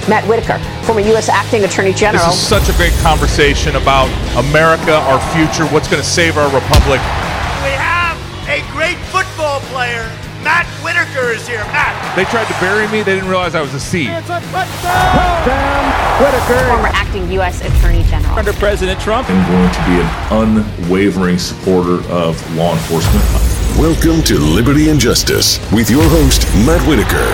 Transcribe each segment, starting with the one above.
Matt Whitaker, former U.S. Acting Attorney General. This is such a great conversation about America, our future, what's going to save our republic. We have a great football player. Matt Whitaker is here. Matt. They tried to bury me. They didn't realize I was a seed. It's a touchdown, Whitaker. Former acting U.S. Attorney General. Under President Trump. I'm going to be an unwavering supporter of law enforcement. Welcome to Liberty and Justice with your host, Matt Whitaker.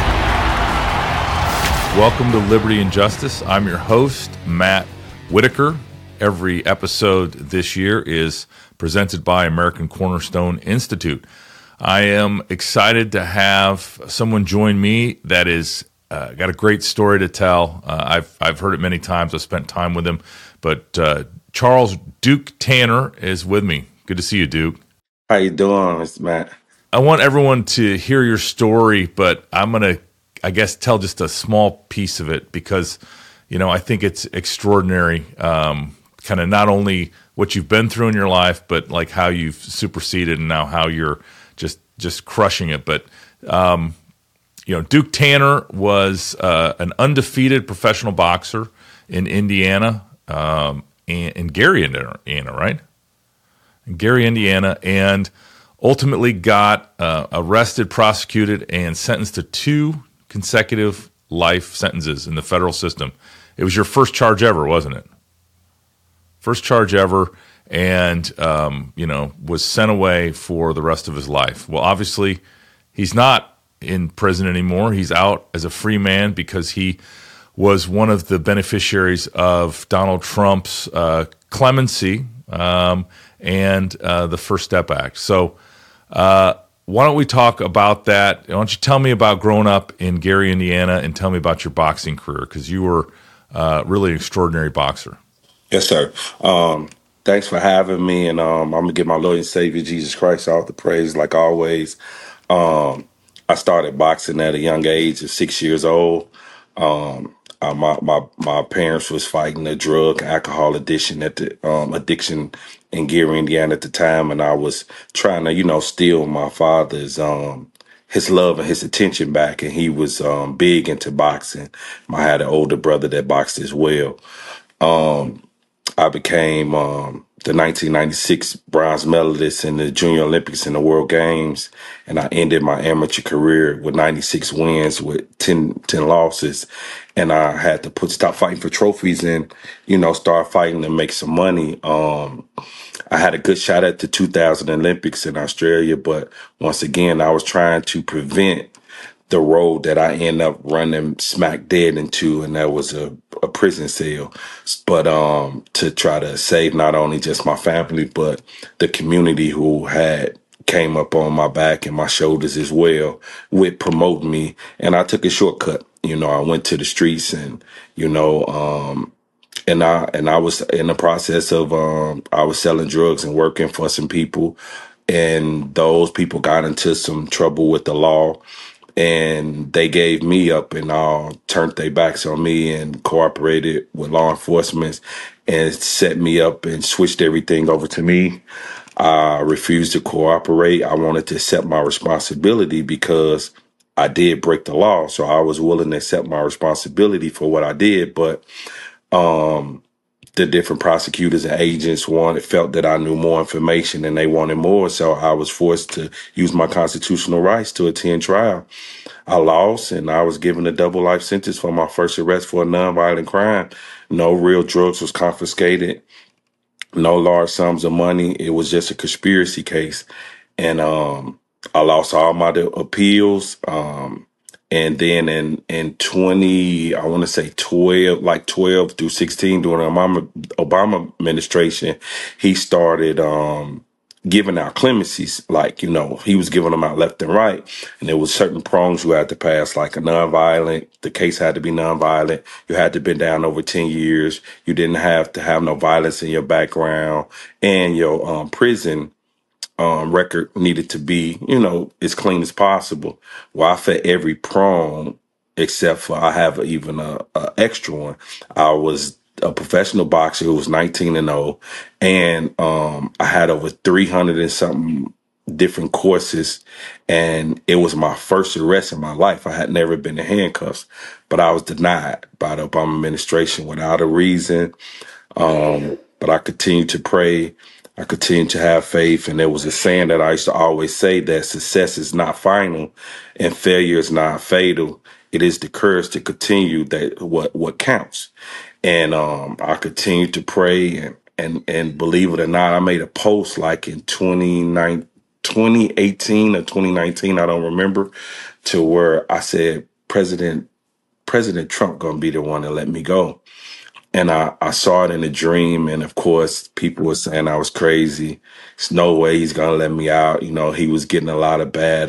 Welcome to Liberty and Justice. I'm your host, Matt Whitaker. Every episode this year is presented by American Cornerstone Institute. I am excited to have someone join me that is got a great story to tell. I've heard it many times. I've spent time with him. But Charles Duke Tanner is with me. Good to see you, Duke. How you doing, Mr. Matt? I want everyone to hear your story, but I'm going to, I guess, tell just a small piece of it because, you know, I think it's extraordinary, kind of not only what you've been through in your life, but like how you've superseded and now how you're just crushing it. But, you know, Duke Tanner was an undefeated professional boxer in Indiana, in Gary, Indiana, right? In Gary, Indiana, and ultimately got arrested, prosecuted, and sentenced to 2 consecutive life sentences in the federal system. It was your first charge ever, wasn't it? First charge ever, and you know, was sent away for the rest of his life. Well, obviously, he's not in prison anymore. He's out as a free man because he was one of the beneficiaries of Donald Trump's clemency and the First Step Act. So why don't we talk about that? Why don't you tell me about growing up in Gary, Indiana, and tell me about your boxing career, because you were really an extraordinary boxer. Yes, sir. Thanks for having me, and I'm going to give my Lord and Savior, Jesus Christ, all the praise, like always. I started boxing at a young age of 6 years old. My parents was fighting a drug alcohol addiction addiction in Gary, Indiana at the time, and I was trying to, you know, steal my father's his love and his attention back, and he was big into boxing. I had an older brother that boxed as well. I became the 1996 bronze medalist in the Junior Olympics and the World Games, and I ended my amateur career with 96 wins with 10 losses. And I had to stop fighting for trophies and, you know, start fighting to make some money. I had a good shot at the 2000 Olympics in Australia, but once again, I was trying to prevent the road that I ended up running smack dead into, and that was a prison cell. But to try to save not only just my family, but the community who had came up on my back and my shoulders as well with promoting me. And I took a shortcut. You know, I went to the streets and, you know, and I was in the process of I was selling drugs and working for some people, and those people got into some trouble with the law. And they gave me up and turned their backs on me and cooperated with law enforcement and set me up and switched everything over to me. I refused to cooperate. I wanted to accept my responsibility because I did break the law. So I was willing to accept my responsibility for what I did. But the different prosecutors and agents felt that I knew more information and they wanted more. So I was forced to use my constitutional rights to attend trial. I lost, and I was given a double life sentence for my first arrest for a nonviolent crime. No real drugs was confiscated. No large sums of money. It was just a conspiracy case. And I lost all my appeals. And then in 12 through 16, during the Obama administration, he started giving out clemencies. Like, you know, he was giving them out left and right. And there was certain prongs you had to pass, like a nonviolent. The case had to be nonviolent. You had to have been down over 10 years. You didn't have to have no violence in your background. And your prison record needed to be, you know, as clean as possible. Well, I fit every prong except for I have even a extra one. I was a professional boxer who was 19-0, and I had over 300 and something different courses, and it was my first arrest in my life. I had never been in handcuffs, but I was denied by the Obama administration without a reason. But I continued to pray. I continued to have faith. And there was a saying that I used to always say, that success is not final and failure is not fatal. It is the courage to continue that what counts. And I continued to pray, and believe it or not, I made a post like in 2018 or 2019, I don't remember, to where I said President Trump gonna be the one to let me go. And I saw it in a dream, and of course people were saying I was crazy. There's no way he's gonna let me out. You know, he was getting a lot of bad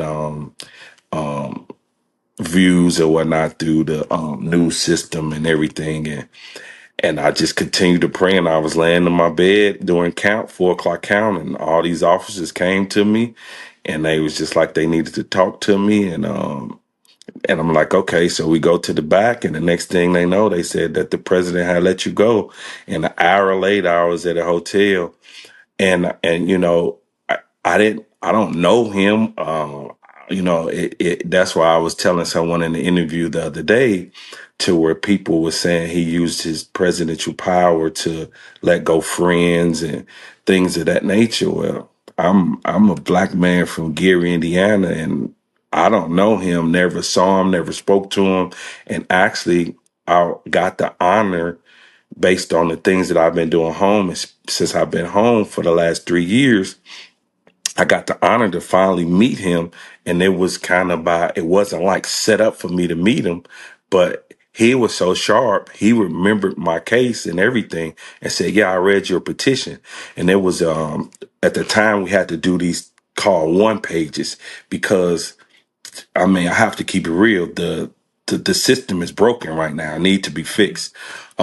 views or whatnot through the news system and everything. And I just continued to pray, and I was laying in my bed doing 4 o'clock count, and all these officers came to me, and they was just like they needed to talk to me. And I'm like, okay, so we go to the back, and the next thing they know, they said that the president had let you go. And an hour later, I was at a hotel, and you know, I don't know him. You know, that's why I was telling someone in the interview the other day, to where people were saying he used his presidential power to let go friends and things of that nature. Well, I'm a black man from Gary, Indiana, and I don't know him, never saw him, never spoke to him. And actually, I got the honor, based on the things that I've been doing home since I've been home for the last 3 years. I got the honor to finally meet him. And it was it wasn't like set up for me to meet him, but he was so sharp. He remembered my case and everything and said, yeah, I read your petition. And it was, at the time we had to do these called 1-pages, because I mean, I have to keep it real. The system is broken right now. It need to be fixed.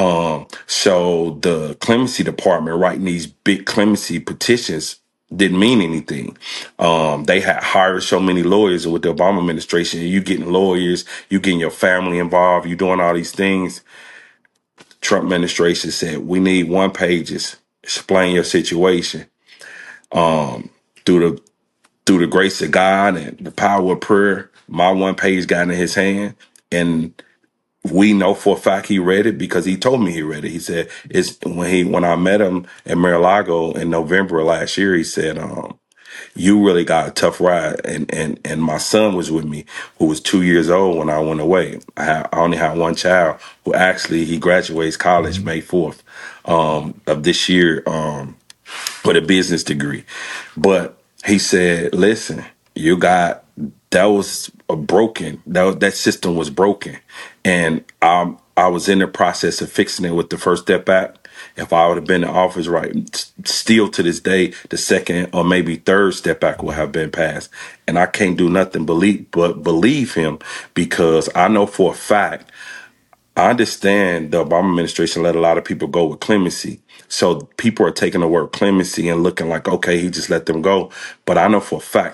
So the clemency department writing these big clemency petitions didn't mean anything. They had hired so many lawyers with the Obama administration. You getting lawyers, you getting your family involved, you doing all these things. Trump administration said, we need 1-pages. Explain your situation. Through the grace of God and the power of prayer, my 1-page got in his hand, and we know for a fact he read it, because he told me he read it. He said when I met him at Mar-a-Lago in November of last year, he said, you really got a tough ride. And my son was with me, who was 2 years old when I went away. I only had one child who actually, he graduates college May 4th of this year with a business degree. But he said, listen, that was broken. That system was broken. And I was in the process of fixing it with the First Step Act. If I would have been in office still to this day, the second or maybe third Step Act would have been passed. And I can't do nothing but believe him, because I know for a fact, I understand the Obama administration let a lot of people go with clemency. So people are taking the word clemency and looking like, okay, he just let them go. But I know for a fact,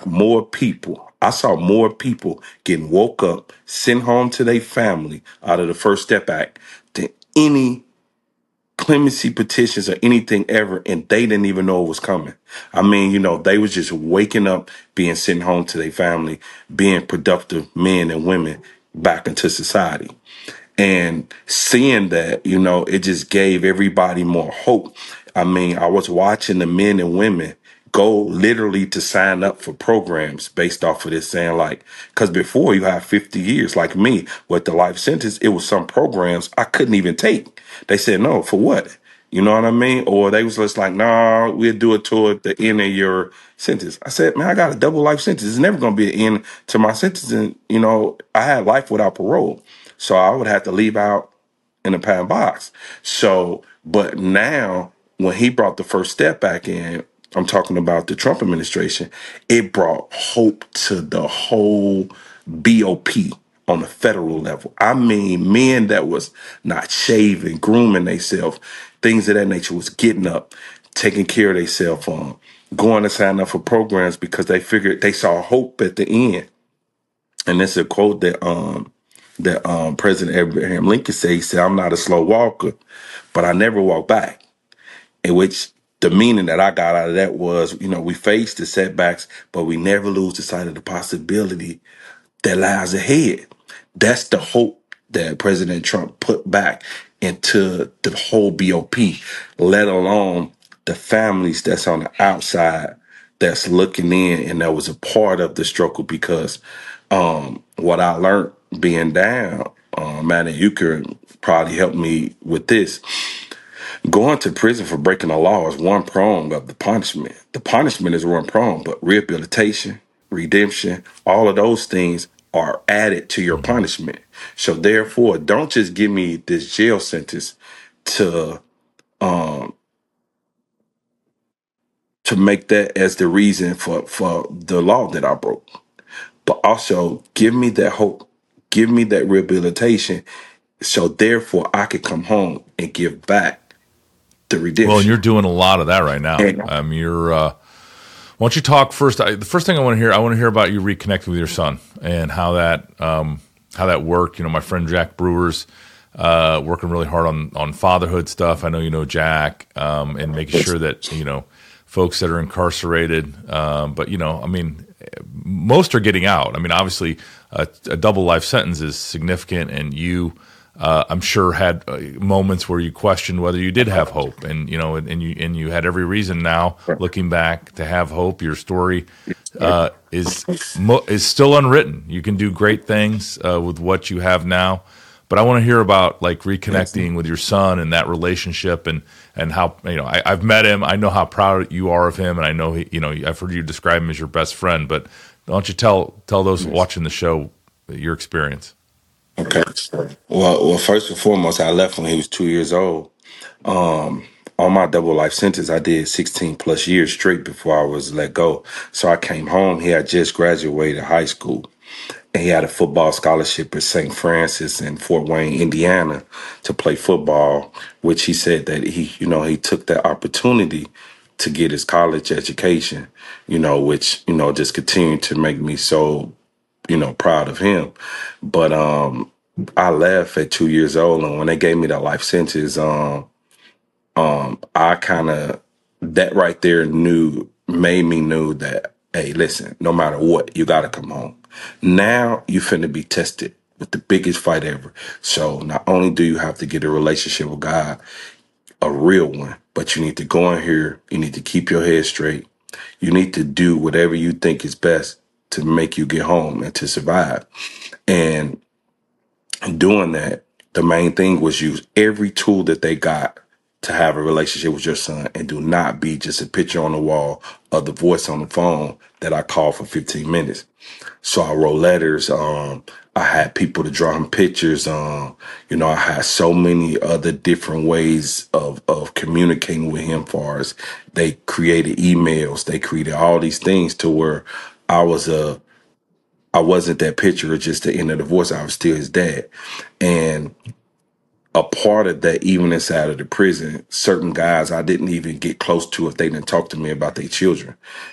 I saw more people getting woke up, sent home to their family out of the First Step Act than any clemency petitions or anything ever, and they didn't even know it was coming. I mean, you know, they was just waking up, being sent home to their family, being productive men and women back into society. And seeing that, you know, it just gave everybody more hope. I mean, I was watching the men and women go literally to sign up for programs based off of this, saying like, because before you have 50 years, like me, with the life sentence, it was some programs I couldn't even take. They said, no, for what? You know what I mean? Or they was just like, nah, we'll do it toward the end of your sentence. I said, man, I got a double life sentence. It's never going to be an end to my sentence. And, you know, I had life without parole. So I would have to leave out in a patent box. So, but now when he brought the First Step back in, I'm talking about the Trump administration, it brought hope to the whole BOP on the federal level. I mean, men that was not shaving, grooming themselves, things of that nature, was getting up, taking care of themselves, going to sign up for programs because they figured they saw hope at the end. And that's a quote that President Abraham Lincoln said. He said, I'm not a slow walker, but I never walk back. In which the meaning that I got out of that was, we face the setbacks, but we never lose the sight of the possibility that lies ahead. That's the hope that President Trump put back into the whole BOP, let alone the families that's on the outside that's looking in and that was a part of the struggle. Because what I learned being down, Matt, and you could probably help me with this. Going to prison for breaking the law is one prong of the punishment. The punishment is one prong, but rehabilitation, redemption, all of those things are added to your punishment. So therefore, don't just give me this jail sentence to make that as the reason for the law that I broke. But also give me that hope, give me that rehabilitation, so therefore I could come home and give back the redemption. Well, and you're doing a lot of that right now. Why don't you talk first? The first thing I want to hear about you reconnecting with your son and how that worked. My friend Jack Brewer's working really hard on fatherhood stuff. I know you know Jack, and making sure that folks that are incarcerated. But most are getting out. Obviously, a double life sentence is significant, and you. I'm sure had moments where you questioned whether you did have hope, and you had every reason now, looking back, to have hope. Your story is still unwritten. You can do great things with what you have now, but I want to hear about reconnecting with your son and that relationship, and how I've met him. I know how proud you are of him, and I know I've heard you describe him as your best friend. But why don't you tell those watching the show your experience? Okay. Well, first and foremost, I left when he was 2 years old. On my double life sentence, I did 16 plus years straight before I was let go. So I came home. He had just graduated high school, and he had a football scholarship at St. Francis in Fort Wayne, Indiana, to play football, which he said that he took that opportunity to get his college education, which, just continued to make me so proud of him. But I left at 2 years old, and when they gave me that life sentence, I kind of, that right there made me know that, hey, listen, no matter what, you got to come home. Now you finna be tested with the biggest fight ever. So not only do you have to get a relationship with God, a real one, but you need to go in here, you need to keep your head straight. You need to do whatever you think is best to make you get home and to survive. And doing that, the main thing was use every tool that they got to have a relationship with your son, and do not be just a picture on the wall or the voice on the phone that I called for 15 minutes. So I wrote letters. I had people to draw him pictures. I had so many other different ways of communicating with him. Far as they created emails, they created all these things to where I wasn't that picture or just the end of the voice. I was still his dad. And a part of that, even inside of the prison, certain guys I didn't even get close to if they didn't talk to me about their children,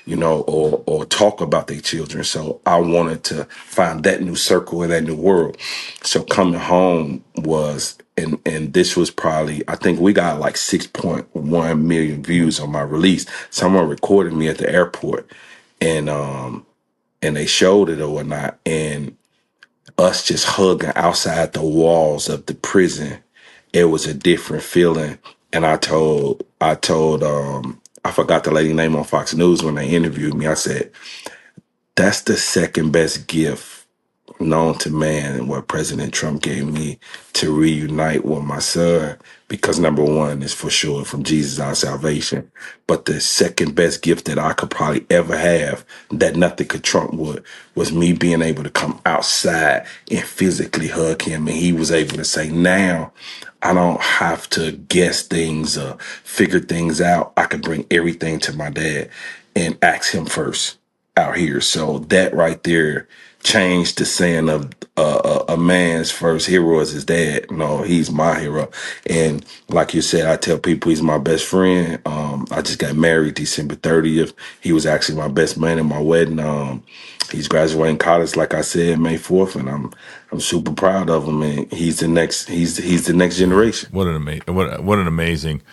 or talk about their children. So I wanted to find that new circle in that new world. So coming home was, and this was probably, I think we got 6.1 million views on my release. Someone recorded me at the airport, and they showed it or whatnot, and us just hugging outside the walls of the prison, it was a different feeling. And I told I forgot the lady name on Fox News when they interviewed me. I said, that's the second best gift known to man, and what President Trump gave me to reunite with my son, because number one is for sure from Jesus our salvation, but the second best gift that I could probably ever have that nothing could trump was me being able to come outside and physically hug him. And he was able to say, now I don't have to guess things or figure things out. I can bring everything to my dad and ask him first out here. So that right there changed the saying of a man's first hero is his dad. No, he's my hero. And like you said, I tell people he's my best friend. I just got married December 30th. He was actually my best man at my wedding. He's graduating college, like I said, May 4th, and I'm super proud of him. And he's the next generation. What an amazing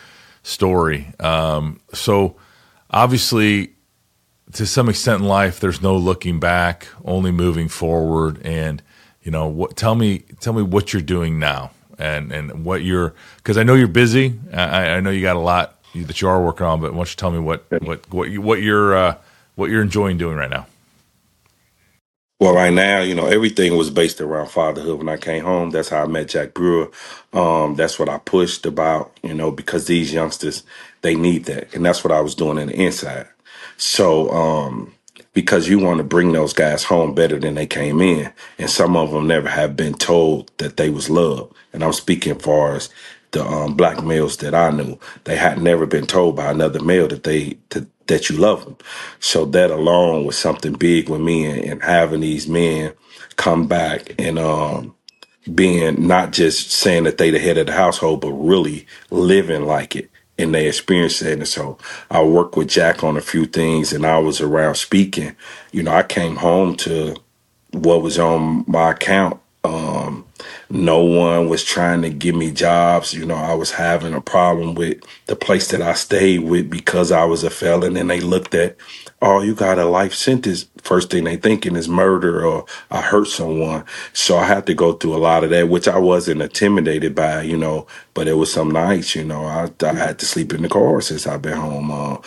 story. So obviously, to some extent in life, there's no looking back, only moving forward. And tell me what you're doing now, and what because I know you're busy. I know you got a lot that you are working on, but why don't you tell me what you're enjoying doing right now? Well, right now, everything was based around fatherhood. When I came home, that's how I met Jack Brewer. That's what I pushed about, because these youngsters, they need that. And that's what I was doing in the inside. So, because you want to bring those guys home better than they came in. And some of them never have been told that they was loved. And I'm speaking far as the black males that I knew. They had never been told by another male that you love them. So that alone was something big with me, and having these men come back and being not just saying that they the head of the household, but really living like it. And they experienced it. And so I worked with Jack on a few things, and I was around speaking. I came home to what was on my account. No one was trying to give me jobs. I was having a problem with the place that I stayed with because I was a felon, and they looked at, oh, you got a life sentence. First thing they thinking is murder or I hurt someone. So I had to go through a lot of that, which I wasn't intimidated by, but it was some nights, I had to sleep in the car since I've been home.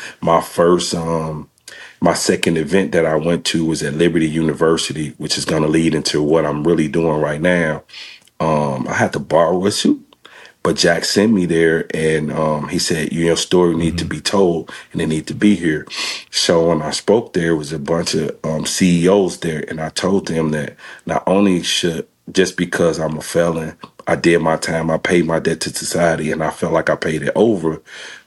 My second event that I went to was at Liberty University, which is going to lead into what I'm really doing right now. I had to borrow a suit, but Jack sent me there, and he said, your story need to be told, and it need to be here. So when I spoke, there was a bunch of CEOs there, and I told them that not only should, just because I'm a felon, I did my time, I paid my debt to society, and I felt like I paid it over.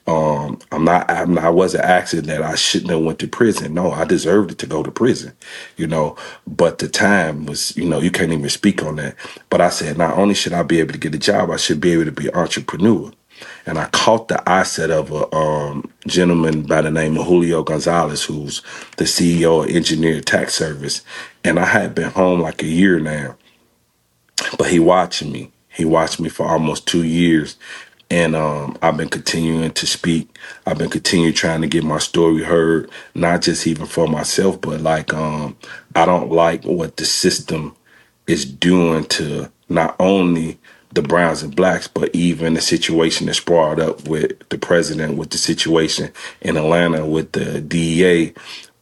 I wasn't asking that I shouldn't have went to prison. No, I deserved it to go to prison, but the time was, you can't even speak on that. But I said, not only should I be able to get a job, I should be able to be an entrepreneur. And I caught the eyesight of a gentleman by the name of Julio Gonzalez, who's the CEO of Engineer Tax Service. And I had been home like a year now, but he watching me. He watched me for almost 2 years. And I've been continuing to speak. I've been continuing trying to get my story heard, not just even for myself, but I don't like what the system is doing to not only the browns and blacks, but even the situation that's brought up with the president, with the situation in Atlanta with the DEA.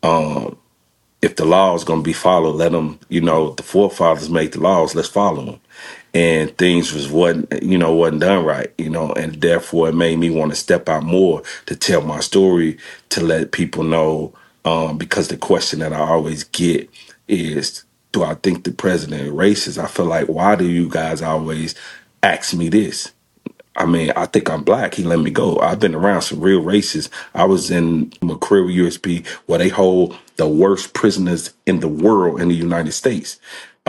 If the law is going to be followed, let them, the forefathers make the laws, let's follow them. And things wasn't done right, and therefore it made me want to step out more to tell my story, to let people know, because the question that I always get is, do I think the president is racist? I feel like, why do you guys always ask me this? I mean, I think I'm black. He let me go. I've been around some real racists. I was in McCreary USP, where they hold the worst prisoners in the world in the United States,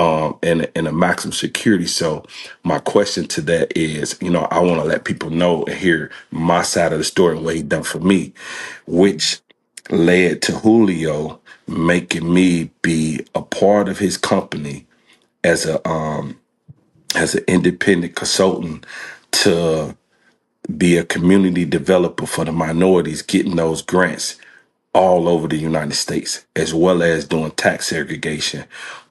in a maximum security. So my question to that is, I want to let people know and hear my side of the story and what he done for me, which led to Julio making me be a part of his company as an independent consultant to be a community developer for the minorities, getting those grants all over the United States, as well as doing tax segregation.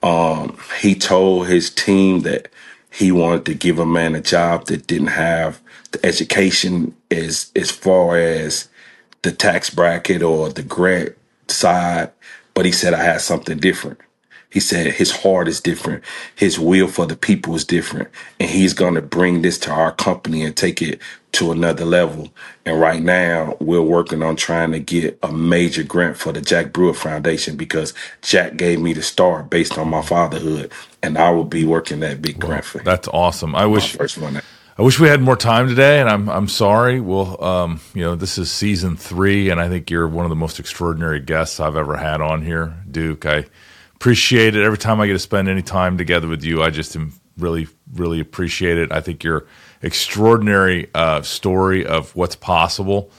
He told his team that he wanted to give a man a job that didn't have the education as far as the tax bracket or the grant side, but he said I had something different. He said his heart is different. His will for the people is different. And he's going to bring this to our company and take it to another level. And right now, we're working on trying to get a major grant for the Jack Brewer Foundation, because Jack gave me the start based on my fatherhood. And I will be working that big grant for him. That's awesome. I wish first one. I wish we had more time today, and I'm sorry. Well, this is season 3, and I think you're one of the most extraordinary guests I've ever had on here, Duke. I appreciate it. Every time I get to spend any time together with you, I just am really, really appreciate it. I think your extraordinary story of what's possible.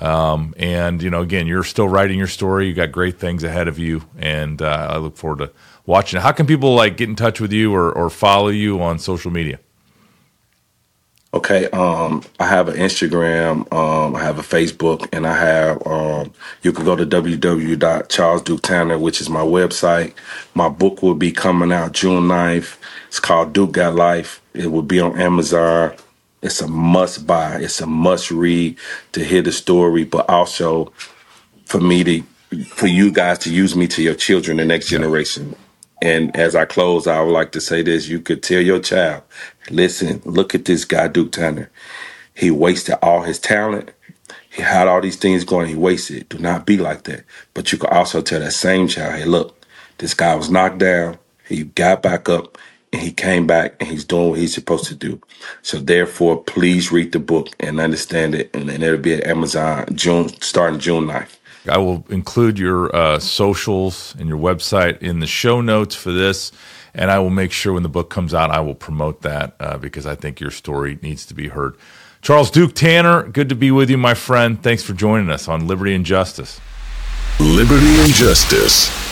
And, again, you're still writing your story. You got great things ahead of you, and I look forward to watching it. How can people get in touch with you or follow you on social media? Okay, I have an Instagram, I have a Facebook, and I have, you can go to www.charlesduketanner, which is my website. My book will be coming out June 9th. It's called Duke Got Life. It will be on Amazon. It's a must buy. It's a must read to hear the story, but also for you guys to use me to your children, the next generation. And as I close, I would like to say this. You could tell your child, listen, look at this guy, Duke Tanner. He wasted all his talent. He had all these things going. He wasted. Do not be like that. But you could also tell that same child, hey, look, this guy was knocked down. He got back up and he came back and he's doing what he's supposed to do. So therefore, please read the book and understand it. And it'll be at Amazon starting June 9th. I will include your socials and your website in the show notes for this, and I will make sure when the book comes out, I will promote that because I think your story needs to be heard. Charles Duke Tanner, good to be with you, my friend. Thanks for joining us on Liberty and Justice. Liberty and Justice.